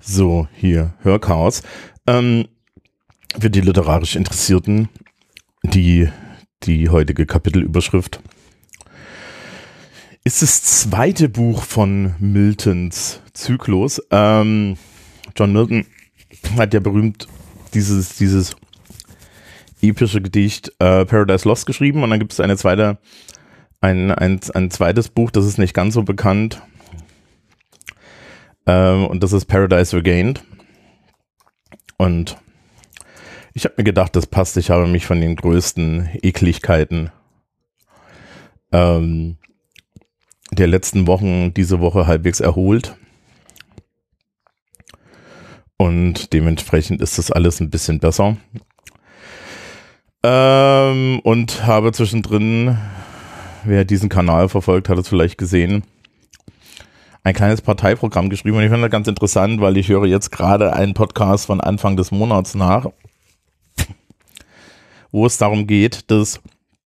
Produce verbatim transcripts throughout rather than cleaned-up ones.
So, hier, Hörchaos. Ähm, für die literarisch Interessierten, die, die heutige Kapitelüberschrift ist das zweite Buch von Miltons Zyklus. Ähm, John Milton hat ja berühmt dieses, dieses epische Gedicht äh, Paradise Lost geschrieben, und dann gibt es eine zweite, ein, ein, ein zweites Buch, das ist nicht ganz so bekannt, ähm, und das ist Paradise Regained. Und ich habe mir gedacht, das passt. Ich habe mich von den größten Ekligkeiten ähm, der letzten Wochen diese Woche halbwegs erholt. Und dementsprechend ist das alles ein bisschen besser. Ähm, und habe zwischendrin, wer diesen Kanal verfolgt, hat es vielleicht gesehen, ein kleines Parteiprogramm geschrieben. Und ich finde das ganz interessant, weil ich höre jetzt gerade einen Podcast von Anfang des Monats nach, wo es darum geht, dass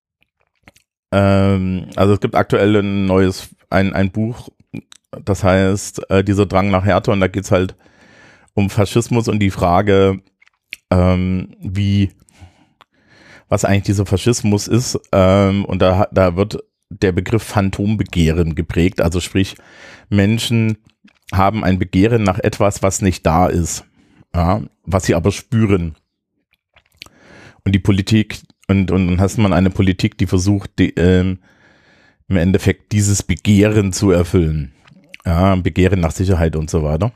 ähm, also es gibt aktuell ein neues, ein, ein Buch, das heißt äh, dieser Drang nach Härte, und da geht es halt um Faschismus und die Frage, ähm, wie, was eigentlich dieser Faschismus ist, ähm, und da, da wird der Begriff Phantombegehren geprägt, also sprich, Menschen haben ein Begehren nach etwas, was nicht da ist, ja, was sie aber spüren. Und die Politik, und, und dann hast man eine Politik, die versucht, die, ähm, im Endeffekt dieses Begehren zu erfüllen. Ja, Begehren nach Sicherheit und so weiter.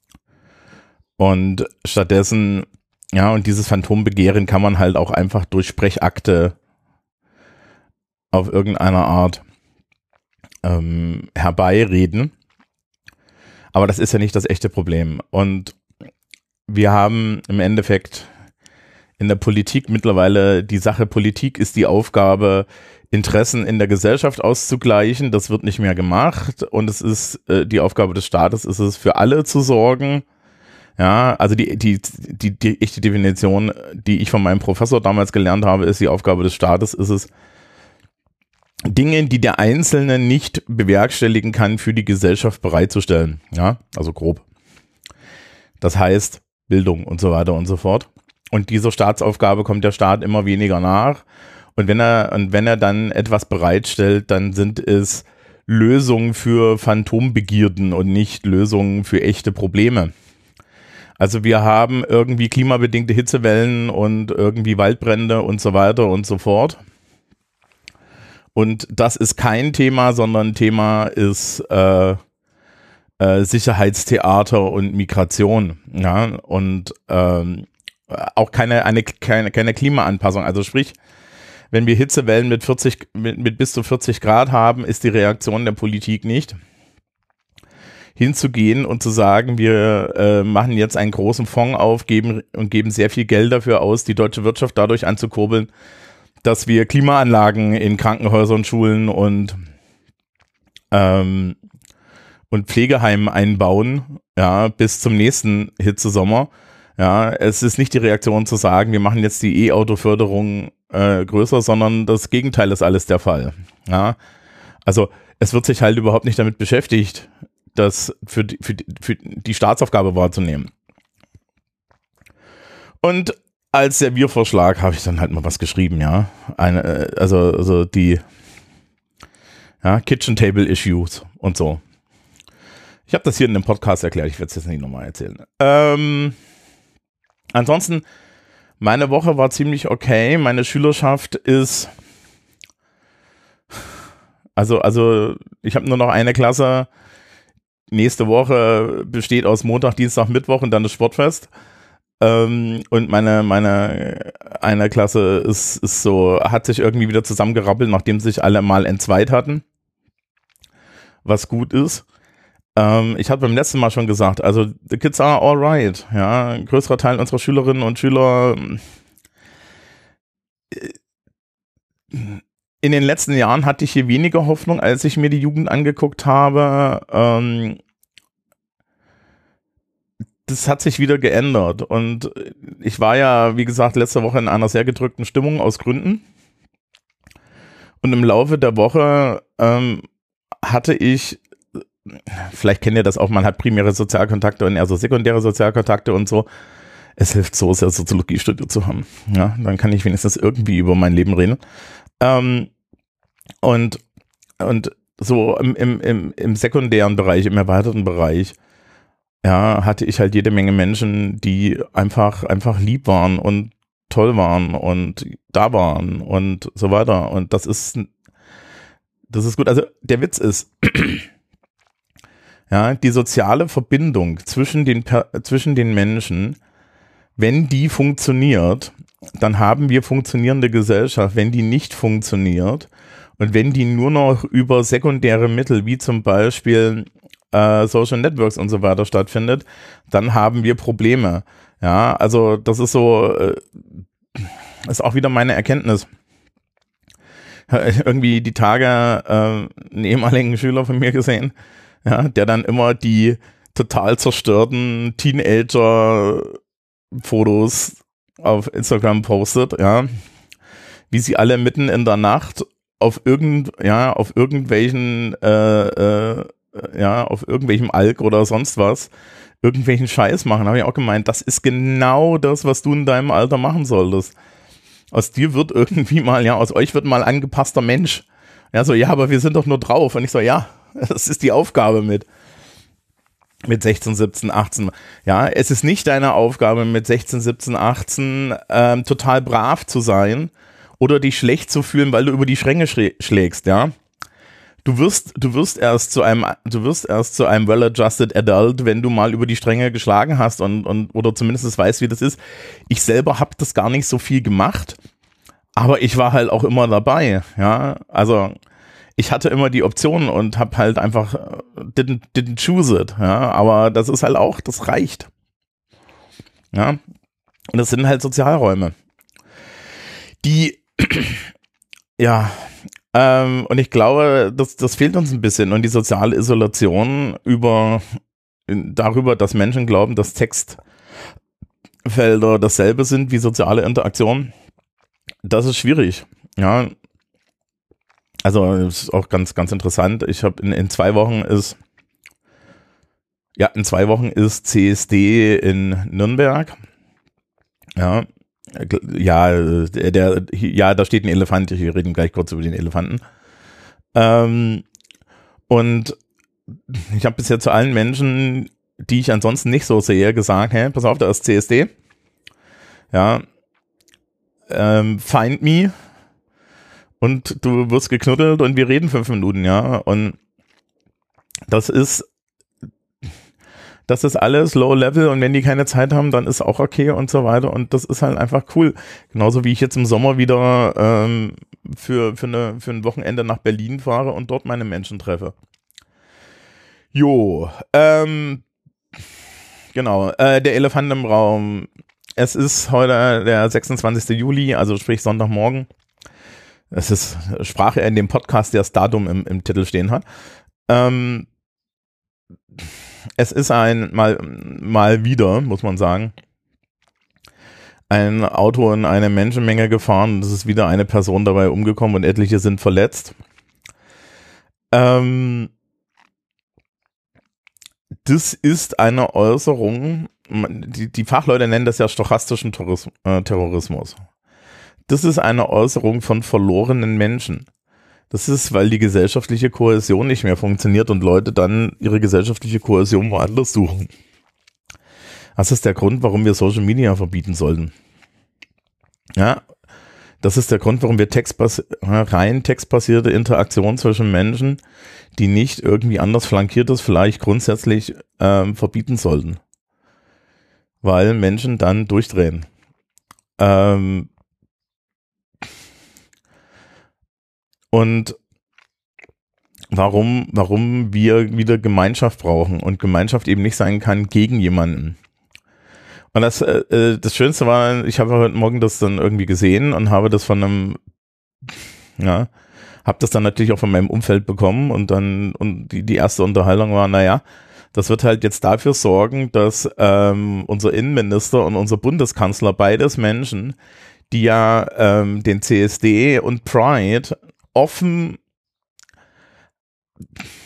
Und stattdessen, ja, und dieses Phantombegehren kann man halt auch einfach durch Sprechakte auf irgendeiner Art ähm, herbeireden. Aber das ist ja nicht das echte Problem. Und wir haben im Endeffekt in der Politik mittlerweile die Sache, Politik ist die Aufgabe, Interessen in der Gesellschaft auszugleichen. Das wird nicht mehr gemacht. Und es ist äh, die Aufgabe des Staates, ist es, für alle zu sorgen. Ja, also die, die, die, die echte Definition, die ich von meinem Professor damals gelernt habe, ist, die Aufgabe des Staates ist es, Dinge, die der Einzelne nicht bewerkstelligen kann, für die Gesellschaft bereitzustellen. Ja, also grob. Das heißt Bildung und so weiter und so fort. Und dieser Staatsaufgabe kommt der Staat immer weniger nach. Und wenn er, und wenn er dann etwas bereitstellt, dann sind es Lösungen für Phantombegierden und nicht Lösungen für echte Probleme. Also wir haben irgendwie klimabedingte Hitzewellen und irgendwie Waldbrände und so weiter und so fort. Und das ist kein Thema, sondern Thema ist äh, äh, Sicherheitstheater und Migration. Ja, und ähm, auch keine, eine, keine, keine Klimaanpassung. Also sprich, wenn wir Hitzewellen mit, vierzig, mit, mit bis zu vierzig Grad haben, ist die Reaktion der Politik nicht, hinzugehen und zu sagen, wir äh, machen jetzt einen großen Fonds auf, geben und geben sehr viel Geld dafür aus, die deutsche Wirtschaft dadurch anzukurbeln, dass wir Klimaanlagen in Krankenhäusern, Schulen und, ähm, und Pflegeheimen einbauen, ja, bis zum nächsten Hitzesommer. Ja, es ist nicht die Reaktion zu sagen, wir machen jetzt die E-Auto-Förderung äh, größer, sondern das Gegenteil ist alles der Fall. Ja, also es wird sich halt überhaupt nicht damit beschäftigt, das für die, für die, für die Staatsaufgabe wahrzunehmen. Und als Serviervorschlag habe ich dann halt mal was geschrieben, ja. Eine, also, also die ja, Kitchen Table Issues und so. Ich habe das hier in dem Podcast erklärt, ich werde es jetzt nicht nochmal erzählen. Ähm, ansonsten, meine Woche war ziemlich okay. Meine Schülerschaft ist, also, also ich habe nur noch eine Klasse. Nächste Woche besteht aus Montag, Dienstag, Mittwoch und dann das Sportfest. Ähm, und meine, meine eine Klasse ist, ist so, hat sich irgendwie wieder zusammengerappelt, nachdem sich alle mal entzweit hatten. Was gut ist. Ähm, ich hatte beim letzten Mal schon gesagt, also the kids are alright. Ja, ein größerer Teil unserer Schülerinnen und Schüler in den letzten Jahren hatte ich hier weniger Hoffnung, als ich mir die Jugend angeguckt habe. Ähm, Das hat sich wieder geändert, und ich war ja, wie gesagt, letzte Woche in einer sehr gedrückten Stimmung aus Gründen, und im Laufe der Woche ähm, hatte ich vielleicht kennt ihr das auch, man hat primäre Sozialkontakte und eher so sekundäre Sozialkontakte und so. Es hilft so sehr, Soziologie studiert zu haben. Ja, dann kann ich wenigstens irgendwie über mein Leben reden. Ähm, und, und so im, im, im, im sekundären Bereich, im erweiterten Bereich, ja, hatte ich halt jede Menge Menschen, die einfach, einfach lieb waren und toll waren und da waren und so weiter. Und das ist, das ist gut. Also der Witz ist, ja, die soziale Verbindung zwischen den, zwischen den Menschen, wenn die funktioniert, dann haben wir funktionierende Gesellschaft. Wenn die nicht funktioniert und wenn die nur noch über sekundäre Mittel, wie zum Beispiel äh, Social Networks und so weiter stattfindet, dann haben wir Probleme. Ja, also das ist so, äh, ist auch wieder meine Erkenntnis. Irgendwie die Tage äh, einen ehemaligen Schüler von mir gesehen, ja, der dann immer die total zerstörten Teenager-Fotos auf Instagram postet, ja, wie sie alle mitten in der Nacht auf irgend, ja, auf irgendwelchen, äh, äh, ja, auf irgendwelchem Alk oder sonst was, irgendwelchen Scheiß machen. Habe ich auch gemeint, das ist genau das, was du in deinem Alter machen solltest. Aus dir wird irgendwie mal, ja, aus euch wird mal angepasster Mensch. Ja, so, ja, aber wir sind doch nur drauf. Und ich so, ja, das ist die Aufgabe mit, mit sechzehn, siebzehn, achtzehn. Ja, es ist nicht deine Aufgabe mit sechzehn, siebzehn, achtzehn ähm, total brav zu sein oder dich schlecht zu fühlen, weil du über die Stränge schlägst, ja. Du wirst, du wirst erst zu einem, du wirst erst zu einem well-adjusted adult, wenn du mal über die Stränge geschlagen hast und, und oder zumindest weißt, wie das ist. Ich selber habe das gar nicht so viel gemacht, aber ich war halt auch immer dabei, ja. Also ich hatte immer die Option und habe halt einfach didn't, didn't choose it, ja. Aber das ist halt auch, das reicht, ja. Und das sind halt Sozialräume, die, ja. Ähm, und ich glaube, das, das fehlt uns ein bisschen. Und die soziale Isolation über, darüber, dass Menschen glauben, dass Textfelder dasselbe sind wie soziale Interaktion, das ist schwierig. Ja, also das ist auch ganz, ganz interessant. Ich habe in, in zwei Wochen ist, ja, in zwei Wochen ist C S D in Nürnberg. Ja. Ja, der, ja, da steht ein Elefant, wir reden gleich kurz über den Elefanten. Ähm, und ich habe bisher zu allen Menschen, die ich ansonsten nicht so sehe, gesagt, hey, pass auf, da ist C S D. Ja, ähm, find me und du wirst geknuddelt und wir reden fünf Minuten, ja. Und das ist Das ist alles Low Level und wenn die keine Zeit haben, dann ist auch okay und so weiter und das ist halt einfach cool. Genauso wie ich jetzt im Sommer wieder ähm, für, für, eine, für ein Wochenende nach Berlin fahre und dort meine Menschen treffe. Jo, ähm, genau, äh, der Elefant im Raum. Es ist heute der sechsundzwanzigste Juli, also sprich Sonntagmorgen. Es ist Sprache in dem Podcast, der das Datum im, im Titel stehen hat. Ähm, Es ist ein, mal, mal wieder, muss man sagen, ein Auto in eine Menschenmenge gefahren und es ist wieder eine Person dabei umgekommen und etliche sind verletzt. Ähm, das ist eine Äußerung, die, die Fachleute nennen das ja stochastischen Terrorismus, äh, Terrorismus. Das ist eine Äußerung von verlorenen Menschen. Das ist, weil die gesellschaftliche Kohäsion nicht mehr funktioniert und Leute dann ihre gesellschaftliche Kohäsion woanders suchen. Das ist der Grund, warum wir Social Media verbieten sollten. Ja, das ist der Grund, warum wir textbas- rein textbasierte Interaktion zwischen Menschen, die nicht irgendwie anders flankiert ist, vielleicht grundsätzlich ähm, verbieten sollten. Weil Menschen dann durchdrehen. Ähm, Und warum, warum wir wieder Gemeinschaft brauchen und Gemeinschaft eben nicht sein kann gegen jemanden. Und das, äh, das Schönste war, ich habe heute Morgen das dann irgendwie gesehen und habe das von einem, ja, habe das dann natürlich auch von meinem Umfeld bekommen und dann, und die, die erste Unterhaltung war, naja, das wird halt jetzt dafür sorgen, dass ähm, unser Innenminister und unser Bundeskanzler, beides Menschen, die ja ähm, den C S D und Pride offen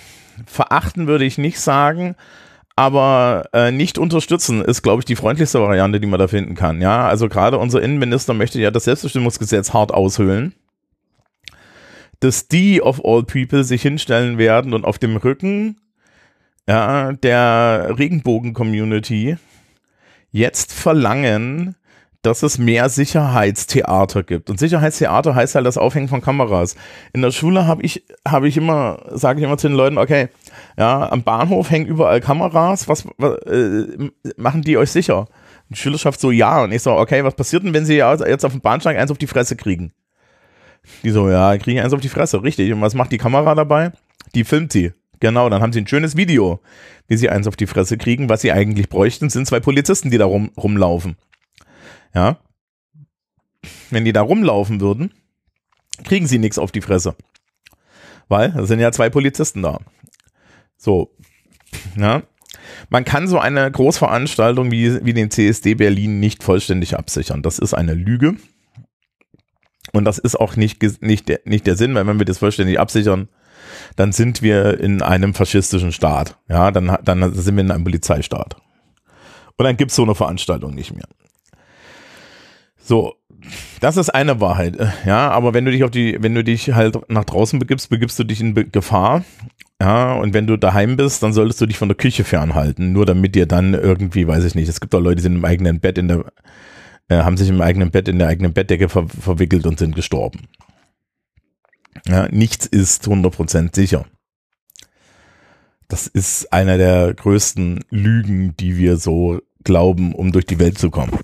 verachten würde ich nicht sagen, aber äh, nicht unterstützen ist, glaube ich, die freundlichste Variante, die man da finden kann. Ja, also gerade unser Innenminister möchte ja das Selbstbestimmungsgesetz hart aushöhlen, dass die of all people sich hinstellen werden und auf dem Rücken ja, der Regenbogen-Community jetzt verlangen, dass es mehr Sicherheitstheater gibt. Und Sicherheitstheater heißt halt das Aufhängen von Kameras. In der Schule habe ich, habe ich immer, sage ich immer zu den Leuten, okay, ja, am Bahnhof hängen überall Kameras, was, was äh, machen die euch sicher? Die Schülerschaft so, ja. Und ich so, okay, was passiert denn, wenn sie jetzt auf dem Bahnsteig eins auf die Fresse kriegen? Die so, ja, kriegen eins auf die Fresse, richtig. Und was macht die Kamera dabei? Die filmt sie. Genau, dann haben sie ein schönes Video, wie sie eins auf die Fresse kriegen. Was sie eigentlich bräuchten, sind zwei Polizisten, die da rum, rumlaufen. Ja, wenn die da rumlaufen würden, kriegen sie nichts auf die Fresse. Weil, da sind ja zwei Polizisten da. So, ja. Man kann so eine Großveranstaltung wie, wie den C S D Berlin nicht vollständig absichern. Das ist eine Lüge. Und das ist auch nicht, nicht, der, nicht der Sinn, weil wenn wir das vollständig absichern, dann sind wir in einem faschistischen Staat. Ja, dann, dann sind wir in einem Polizeistaat. Und dann gibt es so eine Veranstaltung nicht mehr. So, das ist eine Wahrheit, ja, aber wenn du dich auf die, wenn du dich halt nach draußen begibst, begibst du dich in Be- Gefahr, ja, und wenn du daheim bist, dann solltest du dich von der Küche fernhalten, nur damit dir dann irgendwie, weiß ich nicht, es gibt auch Leute, die sind im eigenen Bett in der, äh, haben sich im eigenen Bett in der eigenen Bettdecke ver- verwickelt und sind gestorben. Ja, nichts ist hundert Prozent sicher. Das ist einer der größten Lügen, die wir so glauben, um durch die Welt zu kommen.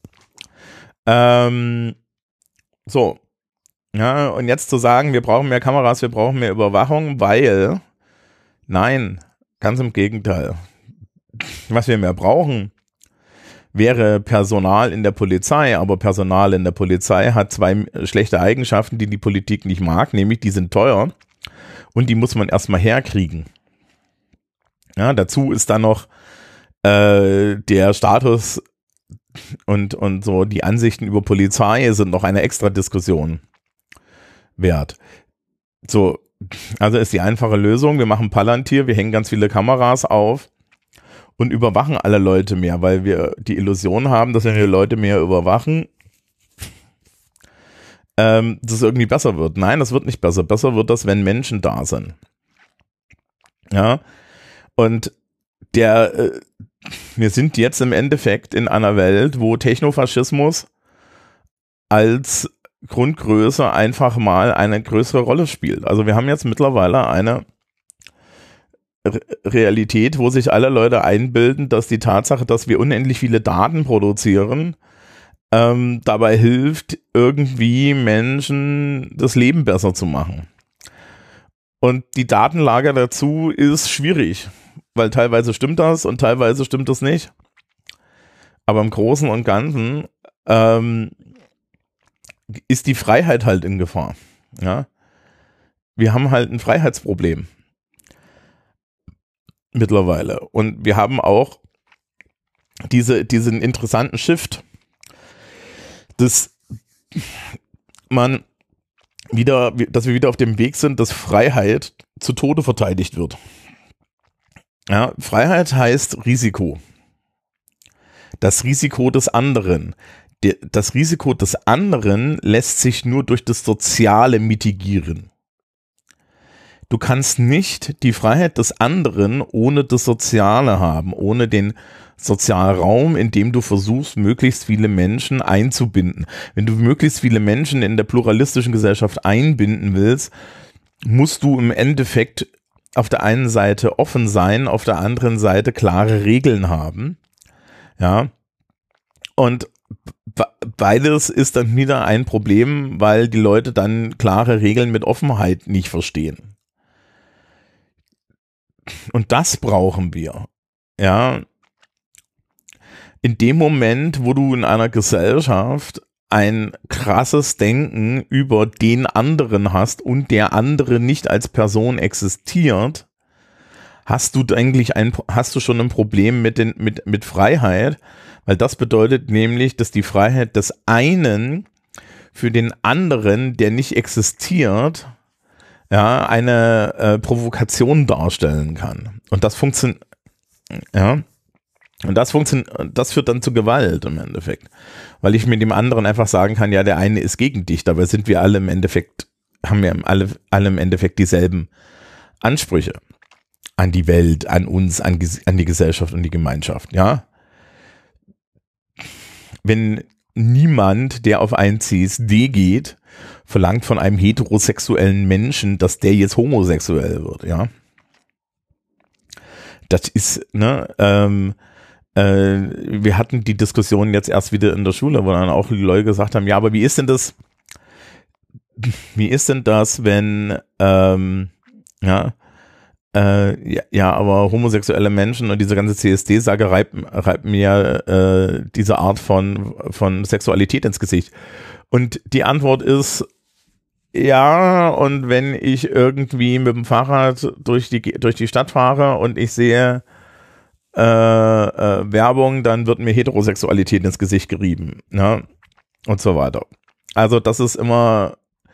Ähm, so, ja, und jetzt zu sagen, wir brauchen mehr Kameras, wir brauchen mehr Überwachung, weil, nein, ganz im Gegenteil. Was wir mehr brauchen, wäre Personal in der Polizei, aber Personal in der Polizei hat zwei schlechte Eigenschaften, die die Politik nicht mag, nämlich die sind teuer und die muss man erstmal herkriegen. Ja, dazu ist dann noch äh, der Status Und, und so die Ansichten über Polizei sind noch eine extra Diskussion wert. So, also ist die einfache Lösung, wir machen Palantir, wir hängen ganz viele Kameras auf und überwachen alle Leute mehr, weil wir die Illusion haben, dass wenn wir Leute mehr überwachen, ähm, das irgendwie besser wird. Nein, das wird nicht besser. Besser wird das, wenn Menschen da sind. Ja, und der äh, wir sind jetzt im Endeffekt in einer Welt, wo Technofaschismus als Grundgröße einfach mal eine größere Rolle spielt. Also wir haben jetzt mittlerweile eine Re- Realität, wo sich alle Leute einbilden, dass die Tatsache, dass wir unendlich viele Daten produzieren, ähm, dabei hilft, irgendwie Menschen das Leben besser zu machen. Und die Datenlage dazu ist schwierig. Weil teilweise stimmt das und teilweise stimmt das nicht. Aber im Großen und Ganzen ähm, ist die Freiheit halt in Gefahr. Ja? Wir haben halt ein Freiheitsproblem mittlerweile. Und wir haben auch diese, diesen interessanten Shift, dass man wieder, dass wir wieder auf dem Weg sind, dass Freiheit zu Tode verteidigt wird. Ja, Freiheit heißt Risiko. Das Risiko des anderen. Das Risiko des anderen lässt sich nur durch das Soziale mitigieren. Du kannst nicht die Freiheit des anderen ohne das Soziale haben, ohne den Sozialraum, in dem du versuchst, möglichst viele Menschen einzubinden. Wenn du möglichst viele Menschen in der pluralistischen Gesellschaft einbinden willst, musst du im Endeffekt auf der einen Seite offen sein, auf der anderen Seite klare Regeln haben. Ja. Und beides ist dann wieder ein Problem, weil die Leute dann klare Regeln mit Offenheit nicht verstehen. Und das brauchen wir. Ja. In dem Moment, wo du in einer Gesellschaft ein krasses Denken über den anderen hast und der andere nicht als Person existiert, hast du eigentlich ein, hast du schon ein Problem mit den, mit, mit Freiheit, weil das bedeutet nämlich, dass die Freiheit des einen für den anderen, der nicht existiert, ja, eine äh, Provokation darstellen kann. Und das funktioniert, ja, und das funktioniert, das führt dann zu Gewalt im Endeffekt. Weil ich mit dem anderen einfach sagen kann, ja, der eine ist gegen dich, dabei sind wir alle im Endeffekt, haben wir alle, alle im Endeffekt dieselben Ansprüche an die Welt, an uns, an, an die Gesellschaft und die Gemeinschaft, ja. Wenn niemand, der auf ein C S D geht, verlangt von einem heterosexuellen Menschen, dass der jetzt homosexuell wird, ja. Das ist, ne, ähm, äh, wir hatten die Diskussion jetzt erst wieder in der Schule, wo dann auch die Leute gesagt haben, ja, aber wie ist denn das, wie ist denn das, wenn, ähm, ja, äh, ja, ja, aber homosexuelle Menschen und diese ganze C S D-Sage reibt, reibt mir äh, diese Art von, von Sexualität ins Gesicht. Und die Antwort ist, ja, und wenn ich irgendwie mit dem Fahrrad durch die, durch die Stadt fahre und ich sehe äh, äh, Werbung, dann wird mir Heterosexualität ins Gesicht gerieben, ne? Und so weiter. Also das ist immer,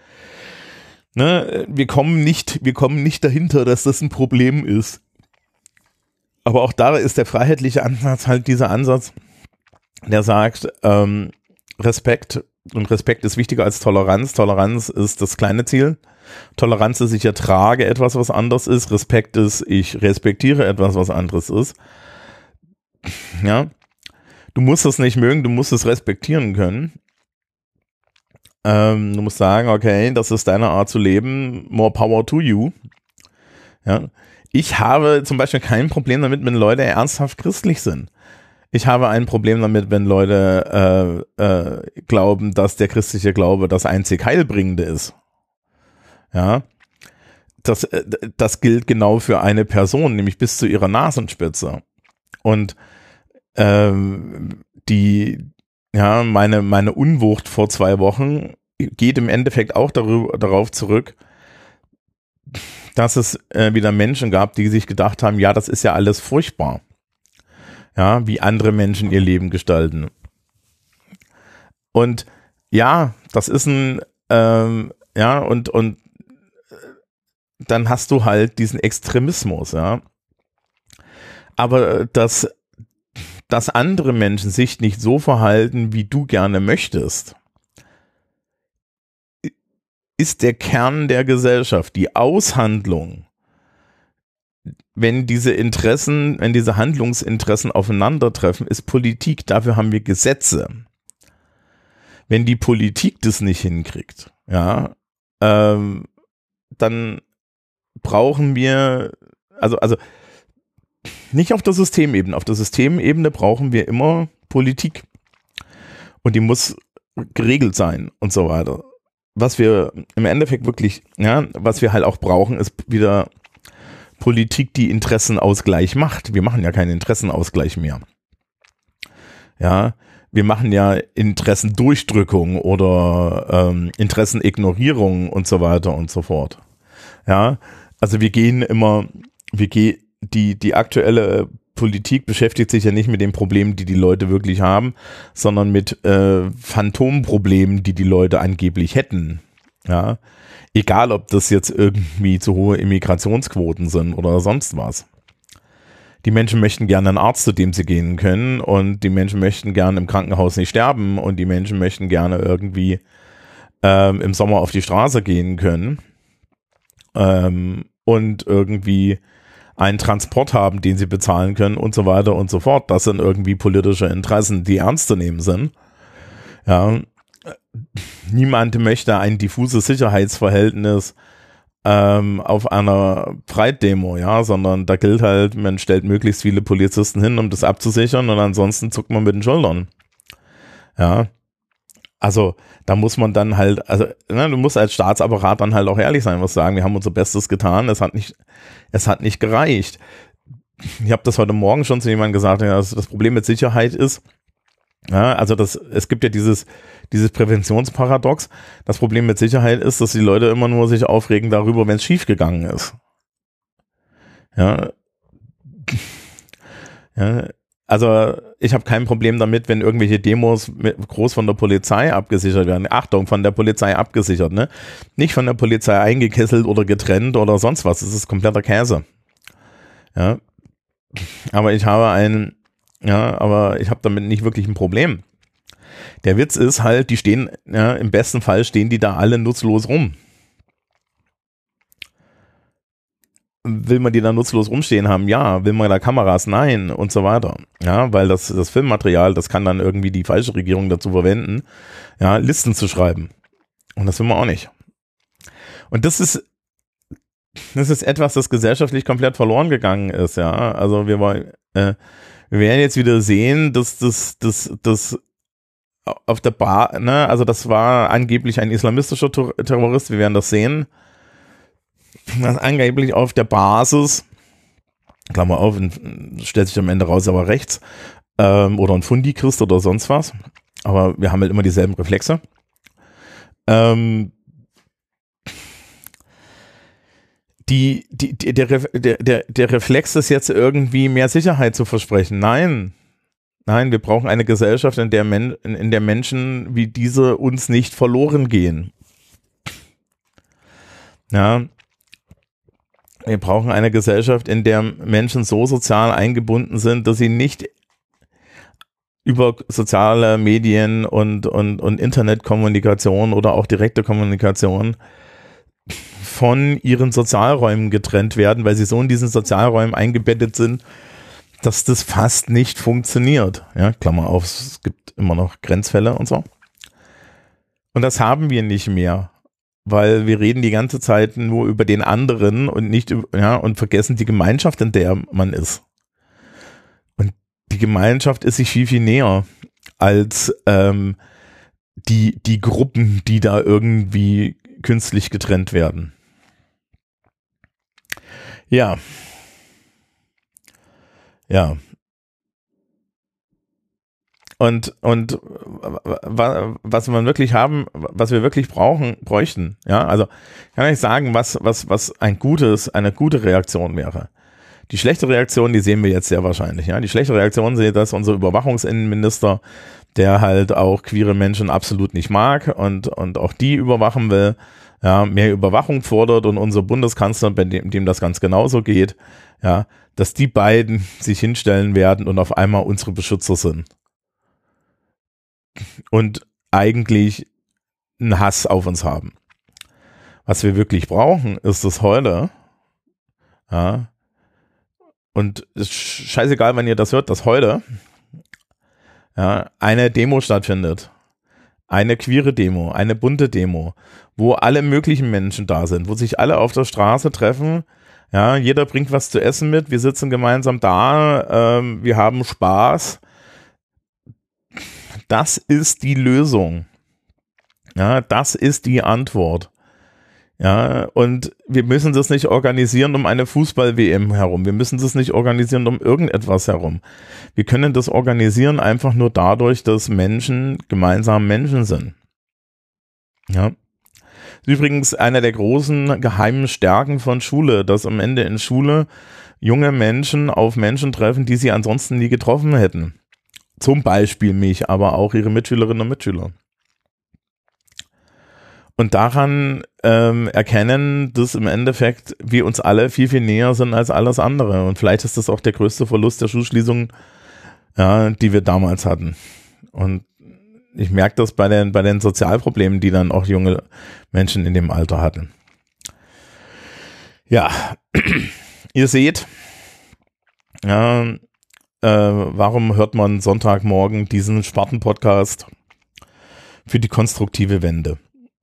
ne, wir kommen nicht, wir kommen nicht dahinter, dass das ein Problem ist. Aber auch da ist der freiheitliche Ansatz halt dieser Ansatz, der sagt, ähm, Respekt, und Respekt ist wichtiger als Toleranz. Toleranz ist das kleine Ziel. Toleranz ist, ich ertrage etwas, was anders ist. Respekt ist, ich respektiere etwas, was anderes ist. Ja, du musst es nicht mögen, du musst es respektieren können. Ähm, du musst sagen, okay, das ist deine Art zu leben, more power to you. Ja, ich habe zum Beispiel kein Problem damit, wenn Leute ernsthaft christlich sind. Ich habe ein Problem damit, wenn Leute äh, äh, glauben, dass der christliche Glaube das einzig Heilbringende ist. Ja, das, äh, das gilt genau für eine Person, nämlich bis zu ihrer Nasenspitze. Und ähm, die, ja, meine, meine Unwucht vor zwei Wochen geht im Endeffekt auch darüber, darauf zurück, dass es äh, wieder Menschen gab, die sich gedacht haben, ja, das ist ja alles furchtbar. Ja, wie andere Menschen ihr Leben gestalten. Und ja, das ist ein, ähm, ja, und, und dann hast du halt diesen Extremismus, ja. Aber dass, dass andere Menschen sich nicht so verhalten, wie du gerne möchtest, ist der Kern der Gesellschaft, die Aushandlung. Wenn diese Interessen, wenn diese Handlungsinteressen aufeinandertreffen, ist Politik, dafür haben wir Gesetze. Wenn die Politik das nicht hinkriegt, ja, ähm, dann brauchen wir, also, also nicht auf der Systemebene, auf der Systemebene brauchen wir immer Politik und die muss geregelt sein und so weiter. Was wir im Endeffekt wirklich, ja, was wir halt auch brauchen, ist wieder Politik, die Interessenausgleich macht. Wir machen ja keinen Interessenausgleich mehr. Ja, wir machen ja Interessendurchdrückung oder ähm, Interessenignorierung und so weiter und so fort. Ja, also wir gehen immer, wir gehen, die, die aktuelle Politik beschäftigt sich ja nicht mit den Problemen, die die Leute wirklich haben, sondern mit äh, Phantomproblemen, die die Leute angeblich hätten. Ja, egal, ob das jetzt irgendwie zu hohe Immigrationsquoten sind oder sonst was. Die Menschen möchten gerne einen Arzt, zu dem sie gehen können, und die Menschen möchten gerne im Krankenhaus nicht sterben, und die Menschen möchten gerne irgendwie ähm, im Sommer auf die Straße gehen können ähm, und irgendwie einen Transport haben, den sie bezahlen können und so weiter und so fort. Das sind irgendwie politische Interessen, die ernst zu nehmen sind. Ja, niemand möchte ein diffuses Sicherheitsverhältnis ähm, auf einer Pride-Demo, ja, sondern da gilt halt, man stellt möglichst viele Polizisten hin, um das abzusichern, und ansonsten zuckt man mit den Schultern. Ja, also da muss man dann halt, also ne, du musst als Staatsapparat dann halt auch ehrlich sein, was sagen, wir haben unser Bestes getan, es hat nicht, es hat nicht gereicht. Ich habe das heute Morgen schon zu jemandem gesagt, ja, das, das Problem mit Sicherheit ist, ja, also das, es gibt ja dieses, dieses Präventionsparadox. Das Problem mit Sicherheit ist, dass die Leute immer nur sich aufregen darüber, wenn es schief gegangen ist. Ja, ja, also ich habe kein Problem damit, wenn irgendwelche Demos mit, groß von der Polizei abgesichert werden. Achtung, von der Polizei abgesichert, ne? Nicht von der Polizei eingekesselt oder getrennt oder sonst was. Das ist kompletter Käse. Ja. Aber ich habe ein, ja, aber ich habe damit nicht wirklich ein Problem. Der Witz ist halt, die stehen, ja, im besten Fall stehen die da alle nutzlos rum. Will man die da nutzlos rumstehen haben? Ja. Will man da Kameras? Nein. Und so weiter. Ja, weil das, das Filmmaterial, das kann dann irgendwie die falsche Regierung dazu verwenden, ja, Listen zu schreiben. Und das will man auch nicht. Und das ist, das ist etwas, das gesellschaftlich komplett verloren gegangen ist, ja. Also wir wollen, äh, wir werden jetzt wieder sehen, dass das, das, das auf der Bar, ne, also das war angeblich ein islamistischer Terrorist, wir werden das sehen. Das angeblich auf der Basis, Klammer auf, stellt sich am Ende raus, aber rechts, ähm, oder ein Fundi-Christ oder sonst was. Aber wir haben halt immer dieselben Reflexe. Ähm, die, die, die, der, der, der, der Reflex ist jetzt irgendwie mehr Sicherheit zu versprechen. Nein. Nein, wir brauchen eine Gesellschaft, in der, Men in der Menschen wie diese uns nicht verloren gehen. Ja. Wir brauchen eine Gesellschaft, in der Menschen so sozial eingebunden sind, dass sie nicht über soziale Medien und, und, und Internetkommunikation oder auch direkte Kommunikation von ihren Sozialräumen getrennt werden, weil sie so in diesen Sozialräumen eingebettet sind, dass das fast nicht funktioniert. Ja, Klammer auf, es gibt immer noch Grenzfälle und so. Und das haben wir nicht mehr. Weil wir reden die ganze Zeit nur über den anderen und nicht über, ja, und vergessen die Gemeinschaft, in der man ist. Und die Gemeinschaft ist sich viel, viel näher als ähm, die, die Gruppen, die da irgendwie künstlich getrennt werden. Ja. Ja. Und, und was man wirklich haben, was wir wirklich brauchen, bräuchten, ja, also kann ich sagen, was, was, was ein gutes, eine gute Reaktion wäre. Die schlechte Reaktion, die sehen wir jetzt sehr wahrscheinlich, ja. Die schlechte Reaktion sehe, dass unser Überwachungsinnenminister, der halt auch queere Menschen absolut nicht mag und, und auch die überwachen will, ja, mehr Überwachung fordert und unser Bundeskanzler, bei dem, dem das ganz genauso geht, ja, dass die beiden sich hinstellen werden und auf einmal unsere Beschützer sind. Und eigentlich einen Hass auf uns haben. Was wir wirklich brauchen, ist das heute, ja, und es ist scheißegal, wann ihr das hört, dass heute, ja, eine Demo stattfindet. Eine queere Demo, eine bunte Demo, wo alle möglichen Menschen da sind, wo sich alle auf der Straße treffen, ja, jeder bringt was zu essen mit, wir sitzen gemeinsam da, ähm, wir haben Spaß. Das ist die Lösung. Ja, das ist die Antwort. Ja, und wir müssen das nicht organisieren um eine Fußball-W M herum. Wir müssen das nicht organisieren um irgendetwas herum. Wir können das organisieren einfach nur dadurch, dass Menschen gemeinsam Menschen sind. Ja. Das ist übrigens eine der großen geheimen Stärken von Schule, dass am Ende in Schule junge Menschen auf Menschen treffen, die sie ansonsten nie getroffen hätten. Zum Beispiel mich, aber auch ihre Mitschülerinnen und Mitschüler. Und daran ähm, erkennen, dass im Endeffekt wir uns alle viel, viel näher sind als alles andere. Und vielleicht ist das auch der größte Verlust der Schulschließung, ja, die wir damals hatten. Und ich merke das bei den, bei den Sozialproblemen, die dann auch junge Menschen in dem Alter hatten. Ja, ihr seht, ja, äh, warum hört man Sonntagmorgen diesen Sparten-Podcast für die konstruktive Wende?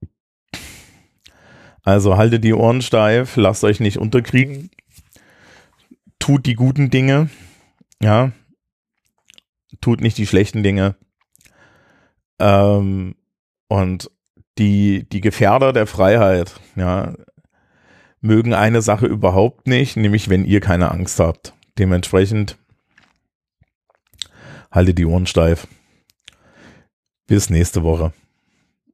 Also haltet die Ohren steif, lasst euch nicht unterkriegen, tut die guten Dinge, ja, tut nicht die schlechten Dinge, ähm, und die, die Gefährder der Freiheit, ja, mögen eine Sache überhaupt nicht, nämlich wenn ihr keine Angst habt. Dementsprechend haltet die Ohren steif. Bis nächste Woche.